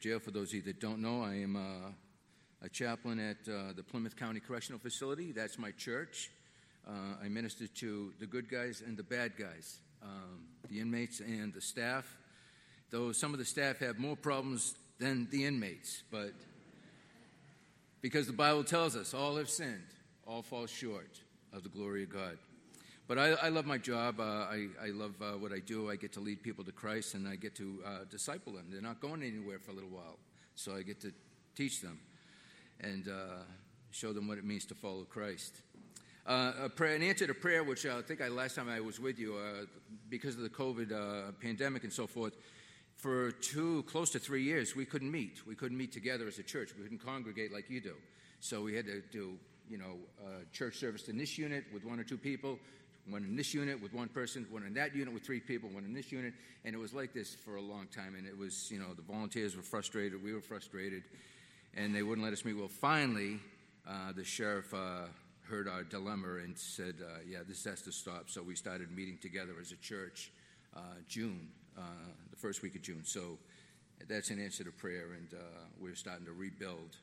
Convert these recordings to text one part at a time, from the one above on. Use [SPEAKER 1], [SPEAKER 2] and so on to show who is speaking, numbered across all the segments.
[SPEAKER 1] jail. For those of you that don't know, I am a chaplain at the Plymouth County Correctional Facility. That's my church. I minister to the good guys and the bad guys, the inmates and the staff. Though some of the staff have more problems than the inmates, but because the Bible tells us all have sinned, all fall short of the glory of God. But I love my job. I love what I do. I get to lead people to Christ, and I get to disciple them. They're not going anywhere for a little while, so I get to teach them and show them what it means to follow Christ. An answer to prayer, which I think last time I was with you, because of the COVID pandemic and so forth, for close to 3 years, we couldn't meet. We couldn't meet together as a church. We couldn't congregate like you do. So we had to do, church service in this unit with one or two people, one in this unit with one person, one in that unit with three people, one in this unit. And it was like this for a long time. And it was, the volunteers were frustrated. We were frustrated. And they wouldn't let us meet. Well, finally, the sheriff heard our dilemma and said, this has to stop. So we started meeting together as a church June, the first week of June. So that's an answer to prayer, and we're starting to rebuild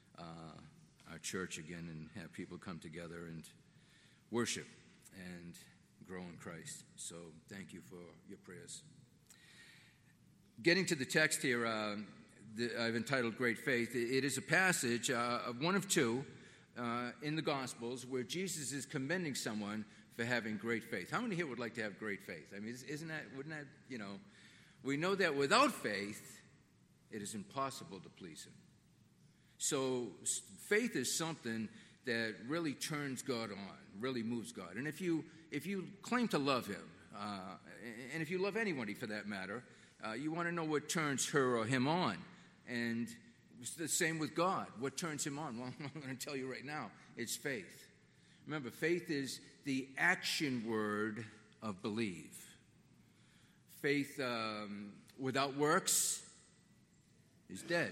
[SPEAKER 1] our church again and have people come together and worship and grow in Christ. So thank you for your prayers. Getting to the text here, I've entitled Great Faith. It is a passage of one of two in the Gospels where Jesus is commending someone for having great faith. How many here would like to have great faith? I mean, wouldn't that, we know that without faith, it is impossible to please Him. So faith is something that really turns God on, really moves God. And if you claim to love Him, and if you love anybody for that matter, you want to know what turns her or him on. And it's the same with God. What turns Him on? Well, I'm going to tell you right now, it's faith. Remember, faith is the action word of believe. Faith without works is dead.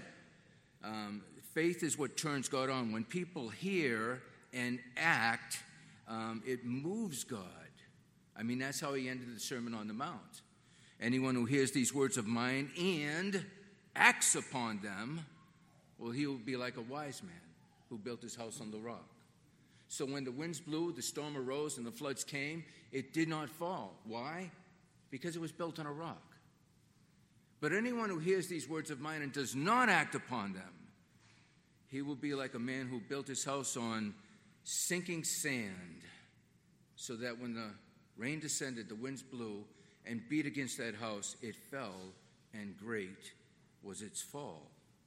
[SPEAKER 1] Faith is what turns God on. When people hear and act, it moves God. I mean, that's how He ended the Sermon on the Mount. Anyone who hears these words of mine and acts upon them, well, he will be like a wise man who built his house on the rock. So when the winds blew, the storm arose, and the floods came, it did not fall. Why? Because it was built on a rock. But anyone who hears these words of mine and does not act upon them, he will be like a man who built his house on sinking sand, so that when the rain descended, the winds blew and beat against that house, it fell, and great was its fall.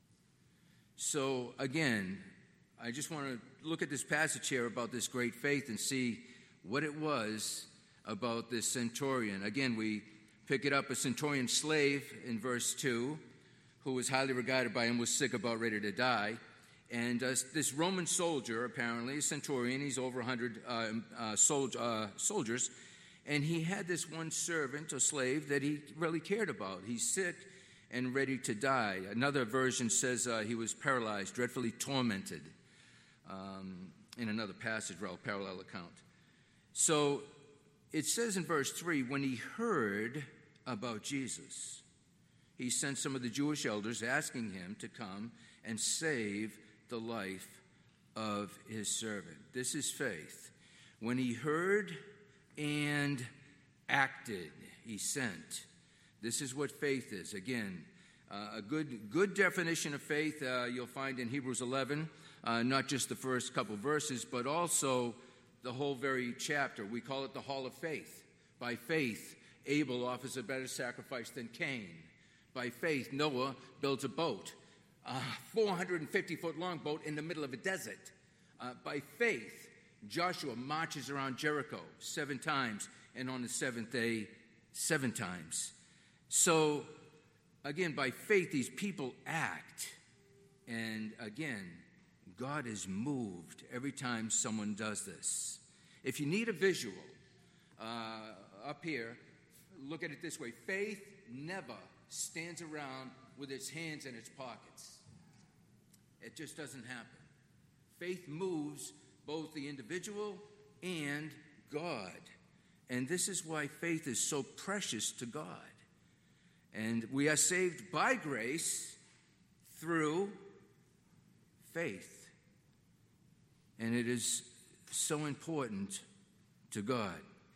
[SPEAKER 1] So again, I just want to look at this passage here about this great faith and see what it was about this centurion. Again, we pick it up, a centurion slave in verse 2, who was highly regarded by him, was sick, about ready to die. And this Roman soldier, apparently, a centurion, he's over 100 soldiers, and he had this one servant or slave that he really cared about. He's sick and ready to die. Another version says he was paralyzed, dreadfully tormented. In another passage, or parallel account. So it says in verse 3, when he heard about Jesus, he sent some of the Jewish elders asking him to come and save the life of his servant. This is faith. When he heard and acted, he sent. This is what faith is. Again, a good definition of faith you'll find in Hebrews 11. Not just the first couple verses, but also the whole very chapter. We call it the Hall of Faith. By faith, Abel offers a better sacrifice than Cain. By faith, Noah builds a boat, a 450-foot long boat in the middle of a desert. By faith, Joshua marches around Jericho 7 times, and on the seventh day, 7 times. So, again, by faith, these people act. And again, God is moved every time someone does this. If you need a visual, up here, look at it this way. Faith never stands around with its hands in its pockets. It just doesn't happen. Faith moves both the individual and God. And this is why faith is so precious to God. And we are saved by grace through faith. And it is so important to God.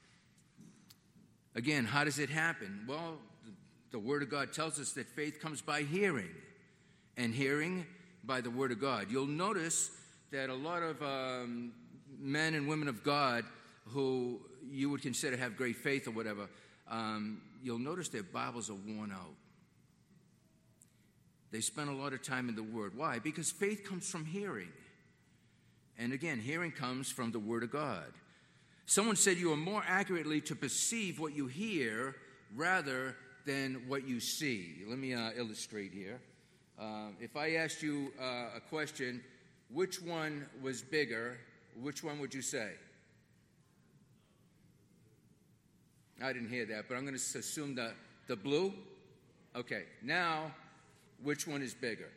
[SPEAKER 1] Again, how does it happen? Well, the Word of God tells us that faith comes by hearing, and hearing by the Word of God. You'll notice that a lot of men and women of God who you would consider have great faith or whatever, you'll notice their Bibles are worn out. They spend a lot of time in the Word. Why? Because faith comes from hearing. And again, hearing comes from the Word of God. Someone said you are more accurately to perceive what you hear rather than what you see. Let me illustrate here. If I asked you a question, which one was bigger, which one would you say? I didn't hear that, but I'm going to assume the blue. Okay, now, which one is bigger?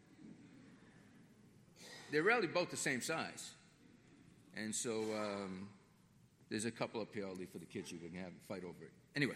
[SPEAKER 1] They're really both the same size. And so there's a couple up here I'll leave for the kids. You can have a fight over it. Anyway,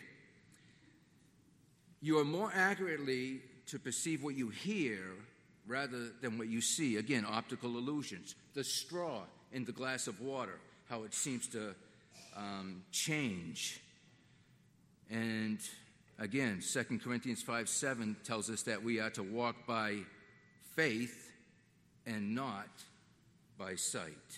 [SPEAKER 1] you are more accurately to perceive what you hear rather than what you see. Again, optical illusions. The straw in the glass of water, how it seems to change. And again, 2 Corinthians 5:7 tells us that we are to walk by faith and not by sight.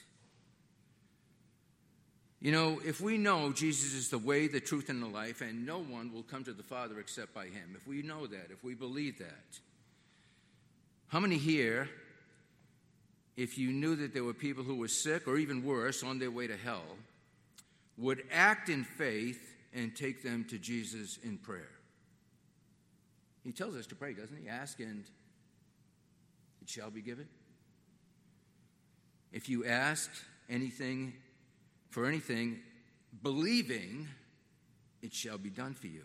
[SPEAKER 1] You know, if we know Jesus is the way, the truth, and the life, and no one will come to the Father except by him, if we know that, if we believe that, how many here, if you knew that there were people who were sick or even worse, on their way to hell, would act in faith and take them to Jesus in prayer? He tells us to pray, doesn't he? Ask and it shall be given. If you ask anything, for anything, believing, it shall be done for you.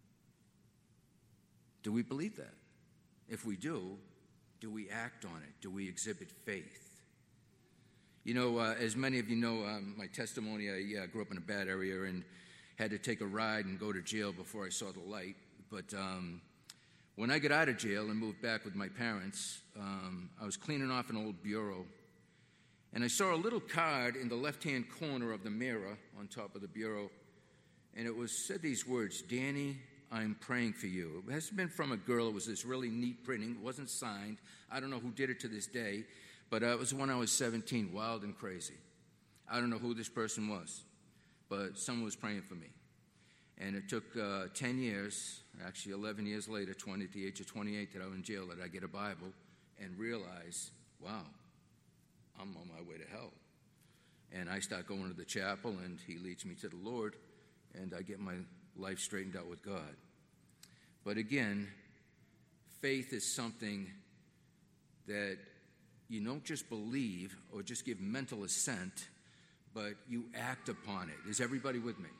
[SPEAKER 1] Do we believe that? If we do we act on it? Do we exhibit faith? You know, as many of you know, my testimony, I grew up in a bad area and had to take a ride and go to jail before I saw the light. But when I got out of jail and moved back with my parents, I was cleaning off an old bureau. And I saw a little card in the left-hand corner of the mirror on top of the bureau. And it said these words, "Danny, I'm praying for you." It has been from a girl. It was this really neat printing. It wasn't signed. I don't know who did it to this day. But it was when I was 17, wild and crazy. I don't know who this person was. But someone was praying for me. And it took 10 years, actually 11 years later, at the age of 28, that I was in jail, that I get a Bible and realize, wow, I'm on my way to hell. And I start going to the chapel, and he leads me to the Lord, and I get my life straightened out with God. But again, faith is something that you don't just believe or just give mental assent, but you act upon it. Is everybody with me?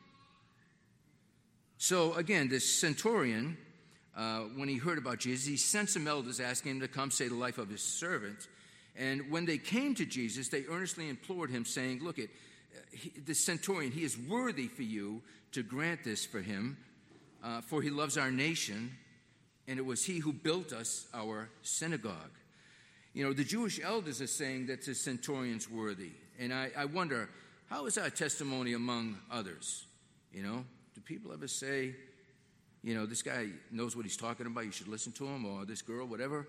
[SPEAKER 1] So again, this centurion, when he heard about Jesus, he sent some elders asking him to come save the life of his servant. And when they came to Jesus, they earnestly implored him, saying, "Look, the centurion, he is worthy for you to grant this for him, for he loves our nation, and it was he who built us our synagogue." You know, the Jewish elders are saying that the centurion's worthy. And I wonder, how is our testimony among others? You know, do people ever say, you know, this guy knows what he's talking about, you should listen to him, or this girl, whatever?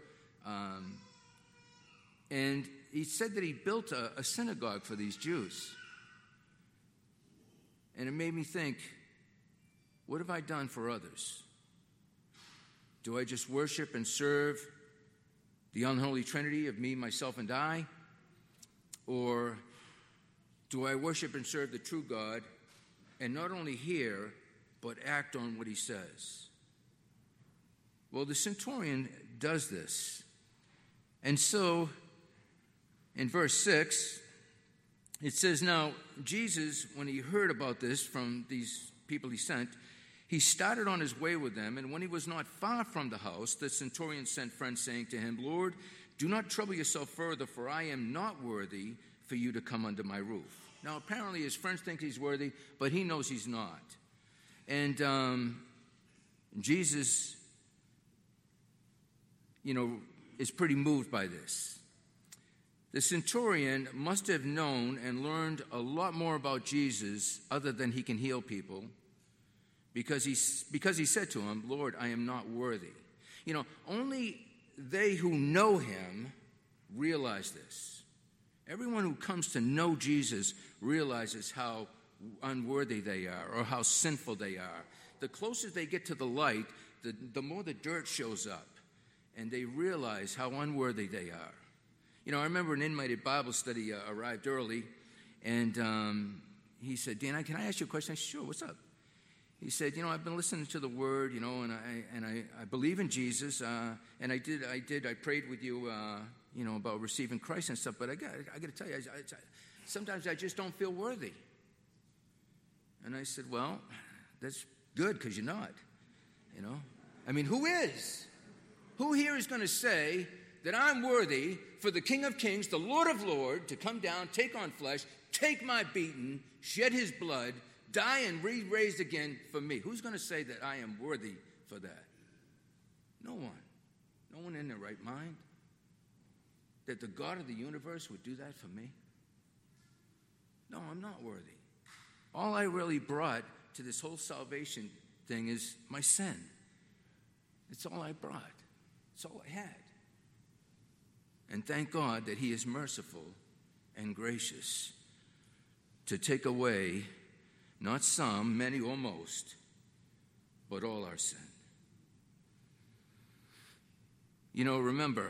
[SPEAKER 1] And he said that he built a synagogue for these Jews. And it made me think, what have I done for others? Do I just worship and serve the unholy trinity of me, myself, and I? Or do I worship and serve the true God and not only hear, but act on what he says? Well, the centurion does this. And so, in verse 6, it says, "Now, Jesus, when he heard about this from these people he sent, he started on his way with them, and when he was not far from the house, the centurion sent friends, saying to him, 'Lord, do not trouble yourself further, for I am not worthy for you to come under my roof.'" Now, apparently his friends think he's worthy, but he knows he's not. And Jesus, you know, is pretty moved by this. The centurion must have known and learned a lot more about Jesus other than he can heal people, because he said to him, Lord, I am not worthy. Only they who know him realize this. Everyone who comes to know Jesus realizes how unworthy they are or how sinful they are. The closer they get to the light, the more the dirt shows up, and they realize how unworthy they are. I remember an inmate at Bible study arrived early, and he said, Dan, can I ask you a question? I said, sure, what's up? He said, I've been listening to the Word, and I believe in Jesus, and I prayed with you, about receiving Christ and stuff, but I got to tell you, sometimes I just don't feel worthy. And I said, well, that's good, because you're not, who is? Who here is going to say that I'm worthy for the King of Kings, the Lord of Lords, to come down, take on flesh, take my beating, shed his blood, die and be raised again for me? Who's going to say that I am worthy for that? No one. No one in their right mind. That the God of the universe would do that for me? No, I'm not worthy. All I really brought to this whole salvation thing is my sin. It's all I brought. It's all I had. And thank God that he is merciful and gracious to take away not some, many, or most, but all our sin. Remember,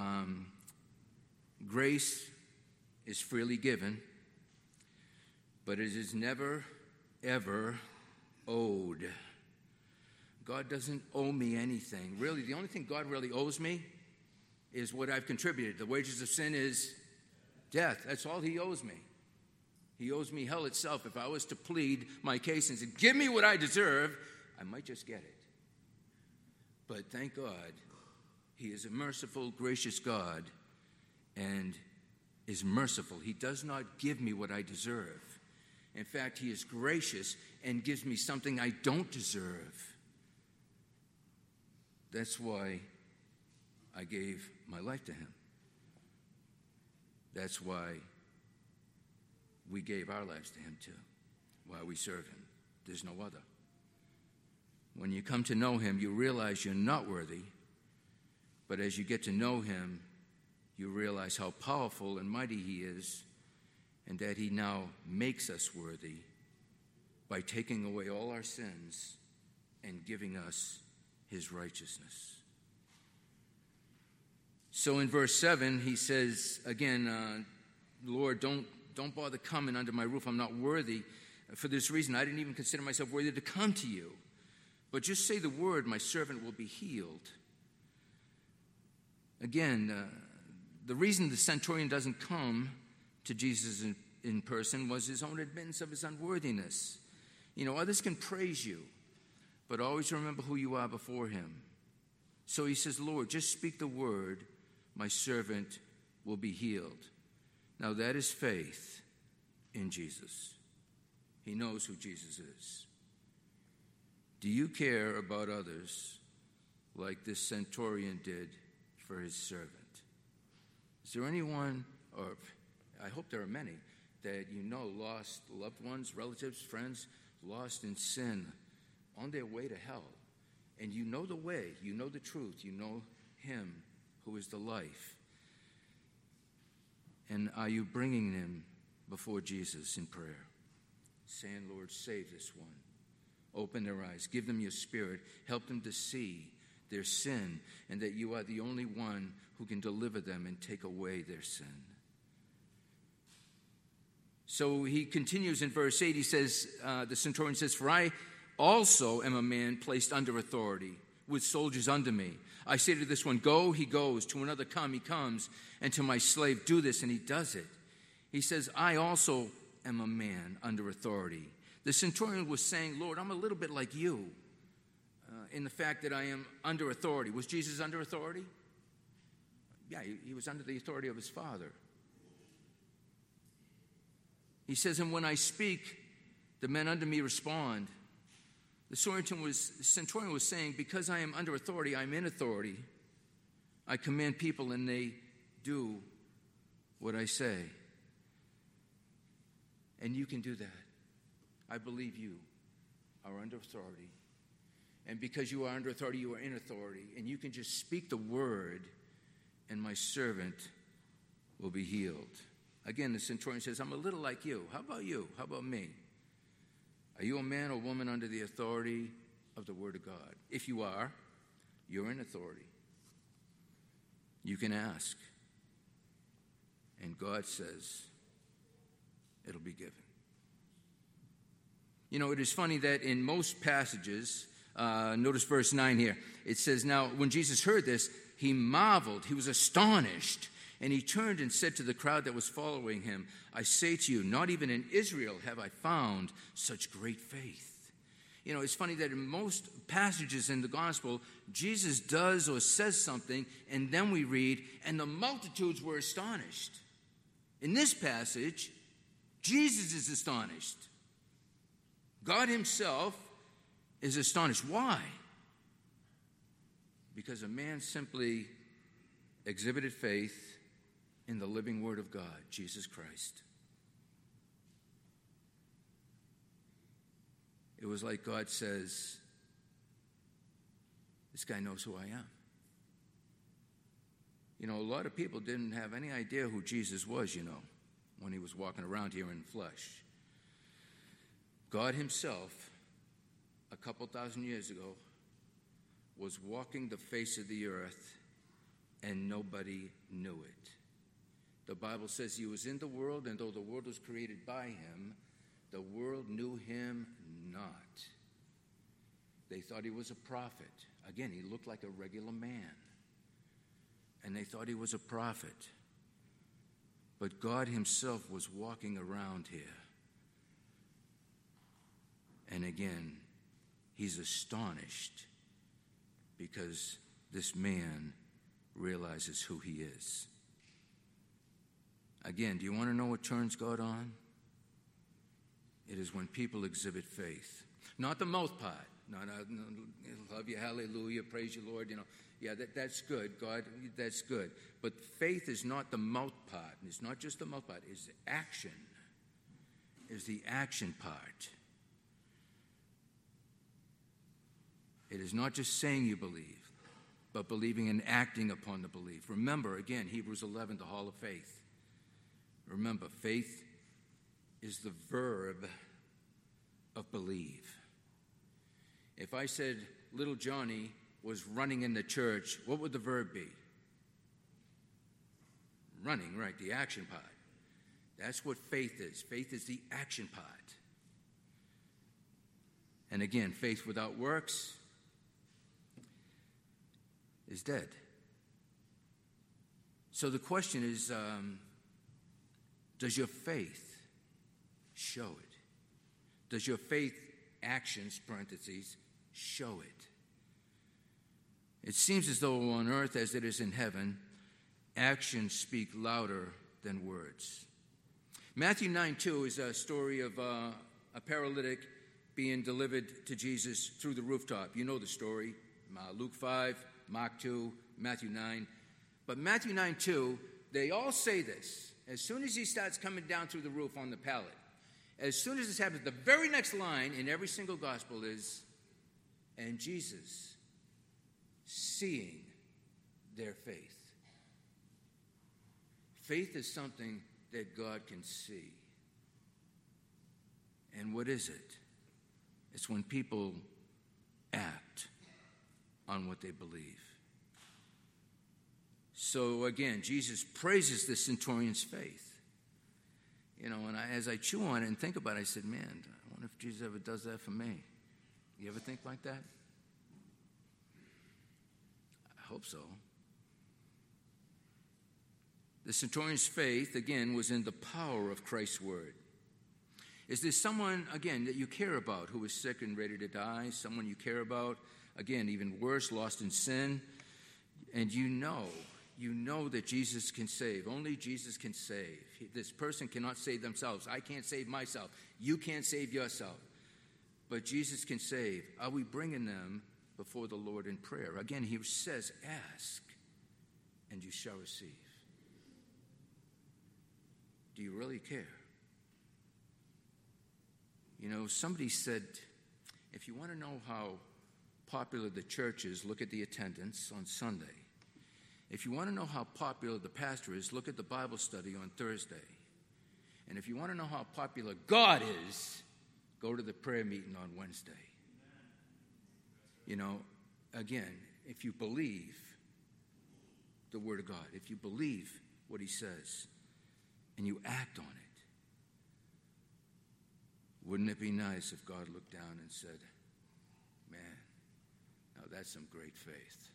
[SPEAKER 1] grace is freely given, but it is never, ever owed. God doesn't owe me anything. Really, the only thing God really owes me is what I've contributed. The wages of sin is death. That's all he owes me. He owes me hell itself. If I was to plead my case and say, give me what I deserve, I might just get it. But thank God, he is a merciful, gracious God, and is merciful. He does not give me what I deserve. In fact, he is gracious and gives me something I don't deserve. That's why I gave my life to him. That's why we gave our lives to him too, why we serve him. There's no other. When you come to know him, you realize you're not worthy, but as you get to know him, you realize how powerful and mighty he is, and that he now makes us worthy by taking away all our sins and giving us his righteousness. So in verse 7, he says, again, Lord, don't bother coming under my roof. I'm not worthy. For this reason, I didn't even consider myself worthy to come to you. But just say the word, my servant will be healed. Again, the reason the centurion doesn't come to Jesus in person was his own admittance of his unworthiness. Others can praise you, but always remember who you are before him. So he says, Lord, just speak the word, my servant will be healed. Now that is faith in Jesus. He knows who Jesus is. Do you care about others like this centurion did for his servant? Is there anyone, or I hope there are many, that lost loved ones, relatives, friends, lost in sin, on their way to hell? And you know the way, you know the truth, you know him who is the life. And are you bringing them before Jesus in prayer, saying, Lord, save this one. Open their eyes. Give them your spirit. Help them to see their sin and that you are the only one who can deliver them and take away their sin. So he continues in verse 8. He says, the centurion says, for I also am a man placed under authority with soldiers under me. I say to this one, go, he goes. To another, come, he comes. And to my slave, do this, and he does it. He says, I also am a man under authority. The centurion was saying, Lord, I'm a little bit like you in the fact that I am under authority. Was Jesus under authority? Yeah, he was under the authority of his Father. He says, and when I speak, the men under me respond. The centurion was saying, because I am under authority, I'm in authority. I command people and they do what I say. And you can do that. I believe you are under authority. And because you are under authority, you are in authority. And you can just speak the word, and my servant will be healed. Again, the centurion says, I'm a little like you. How about you? How about me? Are you a man or woman under the authority of the word of God? If you are, you're in authority. You can ask. And God says, it'll be given. You know, it is funny that in most passages, notice verse 9 here, it says, now when Jesus heard this, he marveled, he was astonished, and he turned and said to the crowd that was following him, I say to you, not even in Israel have I found such great faith. You know, it's funny that in most passages in the gospel, Jesus does or says something, and then we read, and the multitudes were astonished. In this passage, Jesus is astonished. God himself is astonished. Why? Because a man simply exhibited faith in the living word of God, Jesus Christ. It was like God says, this guy knows who I am. You know, a lot of people didn't have any idea who Jesus was, you know, when he was walking around here in flesh. God himself, a couple thousand years ago, was walking the face of the earth, and nobody knew it. The Bible says he was in the world, and though the world was created by him, the world knew him not. They thought he was a prophet. Again, he looked like a regular man. And they thought he was a prophet. But God himself was walking around here. And again, he's astonished because this man realizes who he is. Again, do you want to know what turns God on? It is when people exhibit faith. Not the mouth part. No, love you, hallelujah, praise you, Lord. You know, yeah, that's good, God, that's good. But faith is not the mouth part. It's not just the mouth part. It's action. It's the action part. It is not just saying you believe, but believing and acting upon the belief. Remember, again, Hebrews 11, the hall of faith. Remember, faith is the verb of believe. If I said little Johnny was running in the church, what would the verb be? Running, right, the action part. That's what faith is. Faith is the action part. And again, faith without works is dead. So the question is, does your faith show it? Does your faith actions, parentheses, show it? It seems as though on earth as it is in heaven, actions speak louder than words. Matthew 9:2 is a story of a paralytic being delivered to Jesus through the rooftop. You know the story. Luke 5, Mark 2, Matthew 9. But Matthew 9:2, they all say this. As soon as he starts coming down through the roof on the pallet, as soon as this happens, the very next line in every single gospel is, and Jesus, seeing their faith. Faith is something that God can see. And what is it? It's when people act on what they believe. So again, Jesus praises the centurion's faith. You know, and as I chew on it and think about it, I said, man, I wonder if Jesus ever does that for me. You ever think like that? I hope so. The centurion's faith, again, was in the power of Christ's word. Is there someone, again, that you care about who is sick and ready to die? Someone you care about, again, even worse, lost in sin? And you know that Jesus can save. Only Jesus can save. This person cannot save themselves. I can't save myself. You can't save yourself. But Jesus can save. Are we bringing them before the Lord in prayer? Again, he says, ask, and you shall receive. Do you really care? You know, somebody said, if you want to know how popular the church is, look at the attendance on Sunday. If you want to know how popular the pastor is, look at the Bible study on Thursday. And if you want to know how popular God is, go to the prayer meeting on Wednesday. You know, again, if you believe the Word of God, if you believe what He says, and you act on it, wouldn't it be nice if God looked down and said, man, now that's some great faith.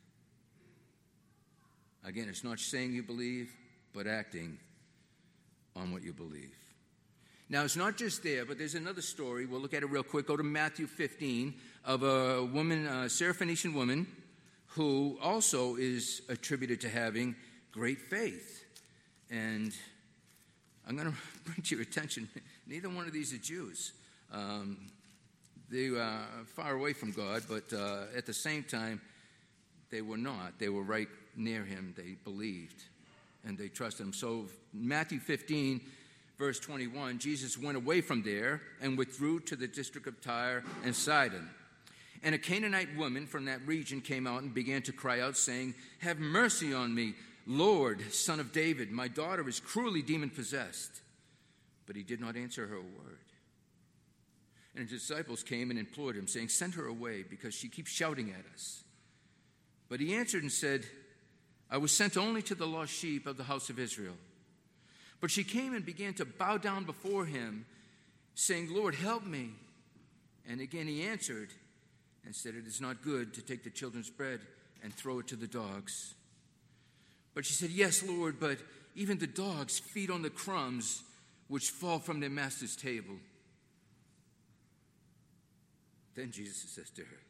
[SPEAKER 1] Again, it's not saying you believe, but acting on what you believe. Now, it's not just there, but there's another story. We'll look at it real quick. Go to Matthew 15 of a woman, a Syrophoenician woman, who also is attributed to having great faith. And I'm going to bring to your attention, neither one of these are Jews. They are far away from God, but at the same time, they were not. They were right near Him. They believed, and they trusted Him. So Matthew 15, verse 21, Jesus went away from there and withdrew to the district of Tyre and Sidon. And a Canaanite woman from that region came out and began to cry out, saying, "Have mercy on me, Lord, Son of David. My daughter is cruelly demon-possessed." But He did not answer her a word. And His disciples came and implored Him, saying, "Send her away, because she keeps shouting at us." But He answered and said, "I was sent only to the lost sheep of the house of Israel." But she came and began to bow down before Him, saying, "Lord, help me." And again He answered and said, "It is not good to take the children's bread and throw it to the dogs." But she said, "Yes, Lord, but even the dogs feed on the crumbs which fall from their master's table." Then Jesus says to her,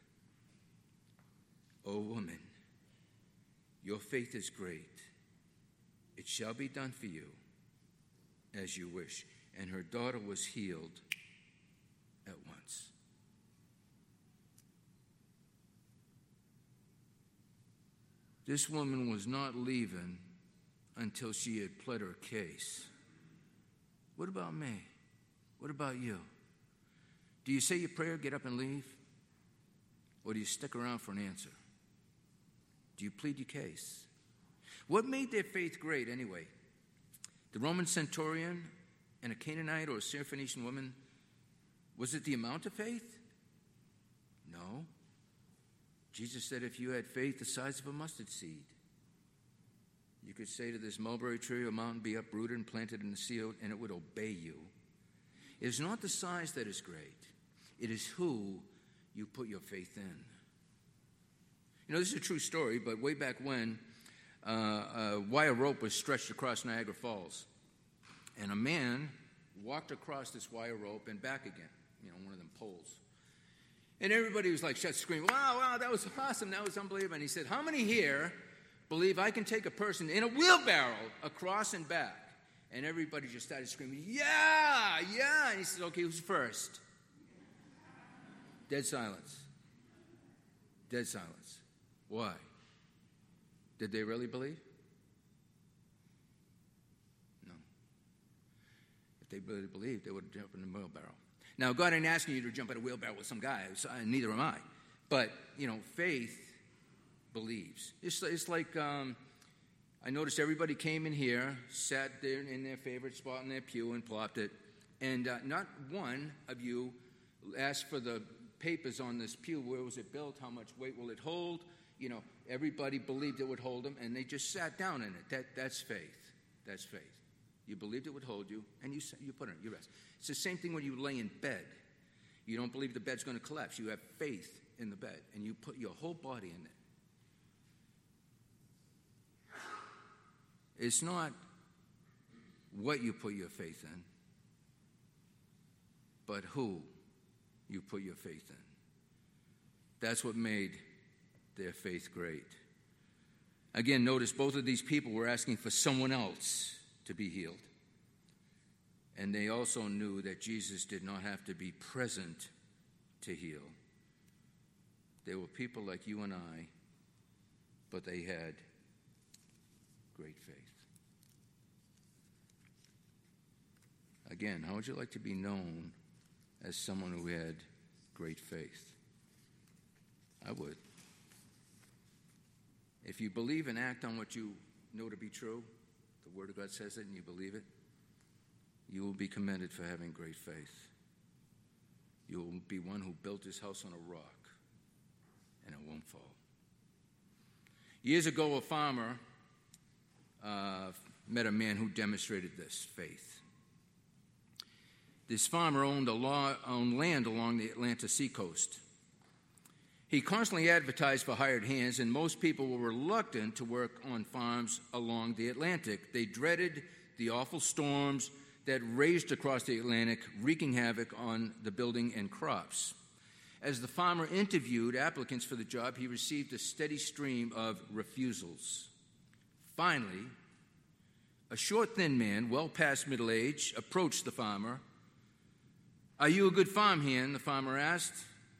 [SPEAKER 1] "O woman, your faith is great. It shall be done for you as you wish." And her daughter was healed at once. This woman was not leaving until she had pled her case. What about me? What about you? Do you say your prayer, get up and leave? Or do you stick around for an answer? Do you plead your case? What made their faith great anyway? The Roman centurion and a Canaanite or a Syrophoenician woman? Was it the amount of faith? No. Jesus said if you had faith the size of a mustard seed, you could say to this mulberry tree or mountain, "Be uprooted and planted in the sea," and it would obey you. It is not the size that is great. It is who you put your faith in. You know, this is a true story, but way back when, a wire rope was stretched across Niagara Falls. And a man walked across this wire rope and back again, one of them poles. And everybody was like, screaming, wow, that was awesome, that was unbelievable. And he said, "How many here believe I can take a person in a wheelbarrow across and back?" And everybody just started screaming, yeah. And he said, "Okay, who's first?" Dead silence. Dead silence. Why? Did they really believe? No. If they really believed, they would have jumped in the wheelbarrow. Now, God ain't asking you to jump in a wheelbarrow with some guy. Neither am I. But, faith believes. It's like I noticed everybody came in here, sat there in their favorite spot in their pew and plopped it. And not one of you asked for the papers on this pew. Where was it built? How much weight will it hold? Everybody believed it would hold them, and they just sat down in it. That's faith. That's faith. You believed it would hold you, and you put it in. You rest. It's the same thing when you lay in bed. You don't believe the bed's going to collapse. You have faith in the bed, and you put your whole body in it. It's not what you put your faith in, but who you put your faith in. That's what made their faith great. Again, notice both of these people were asking for someone else to be healed. And they also knew that Jesus did not have to be present to heal. They were people like you and I, but they had great faith? Again, how would you like to be known as someone who had great faith? I would. If you believe and act on what you know to be true, the Word of God says it and you believe it, you will be commended for having great faith. You will be one who built his house on a rock, and it won't fall. Years ago, a farmer met a man who demonstrated this faith. This farmer owned land along the Atlantic seacoast. He constantly advertised for hired hands, and most people were reluctant to work on farms along the Atlantic. They dreaded the awful storms that raged across the Atlantic, wreaking havoc on the building and crops. As the farmer interviewed applicants for the job, he received a steady stream of refusals. Finally, a short, thin man, well past middle age, approached the farmer. "Are you a good farmhand?" the farmer asked.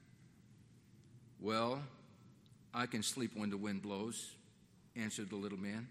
[SPEAKER 1] "Well, I can sleep when the wind blows," answered the little man.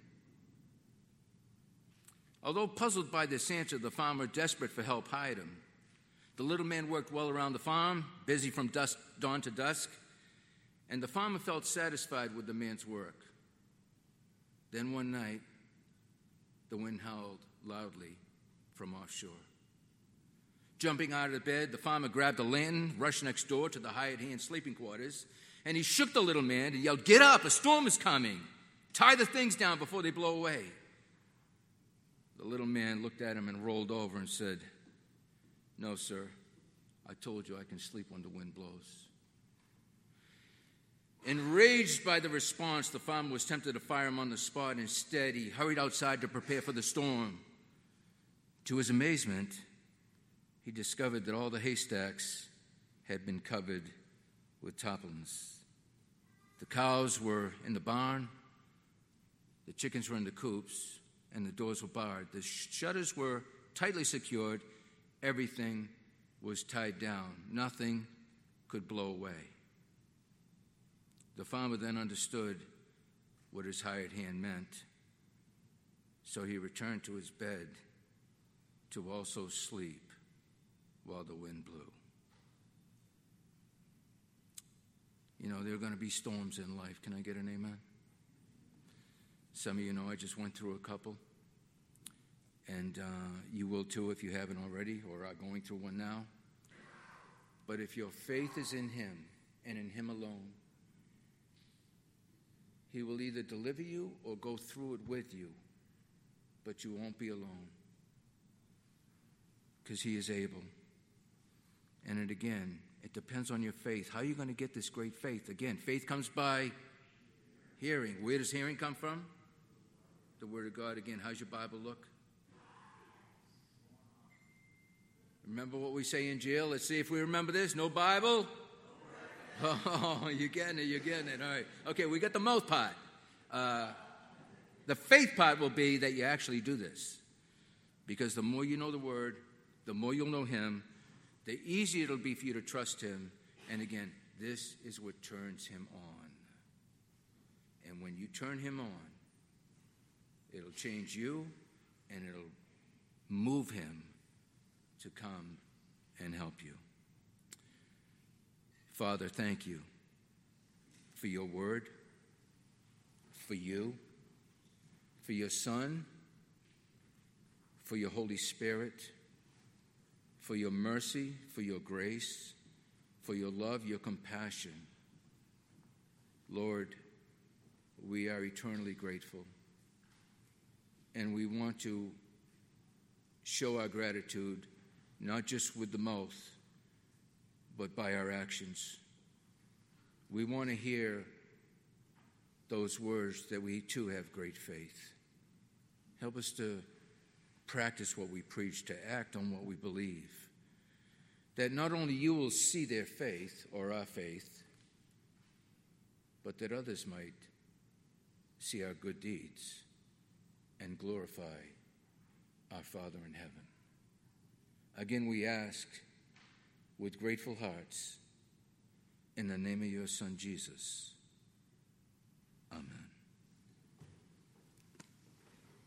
[SPEAKER 1] Although puzzled by this answer, the farmer, desperate for help, hired him. The little man worked well around the farm, busy from dawn to dusk, and the farmer felt satisfied with the man's work. Then one night, the wind howled loudly from offshore. Jumping out of the bed, the farmer grabbed a lantern, rushed next door to the hired hand sleeping quarters, and he shook the little man and yelled, "Get up, a storm is coming. Tie the things down before they blow away." The little man looked at him and rolled over and said, "No, sir, I told you I can sleep when the wind blows." Enraged by the response, the farmer was tempted to fire him on the spot. Instead, he hurried outside to prepare for the storm. To his amazement, he discovered that all the haystacks had been covered with tarpaulins. The cows were in the barn, the chickens were in the coops, and the doors were barred. The shutters were tightly secured. Everything was tied down. Nothing could blow away. The farmer then understood what his hired hand meant, so he returned to his bed to also sleep while the wind blew. You know, there are going to be storms in life. Can I get an amen? Some of you know I just went through a couple, and you will too if you haven't already or are going through one now. But if your faith is in him and in him alone, he will either deliver you or go through it with you, but you won't be alone because he is able. And it depends on your faith. How are you going to get this great faith? Again, faith comes by hearing. Where does hearing come from? The Word of God. Again, how's your Bible look? Remember what we say in jail? Let's see if we remember this. No Bible? Oh, you're getting it. All right. Okay, we got the mouth part. The faith part will be that you actually do this. Because the more you know the Word, the more you'll know him, the easier it'll be for you to trust him. And again, this is what turns him on. And when you turn him on, it'll change you and it'll move him to come and help you. Father, thank you for your word, for you, for your Son, for your Holy Spirit, for your mercy, for your grace, for your love, your compassion. Lord, we are eternally grateful, and we want to show our gratitude not just with the mouth, but by our actions. We want to hear those words that we too have great faith. Help us to practice what we preach, to act on what we believe, that not only you will see their faith or our faith, but that others might see our good deeds and glorify our Father in heaven. Again, we ask with grateful hearts in the name of your Son, Jesus. Amen.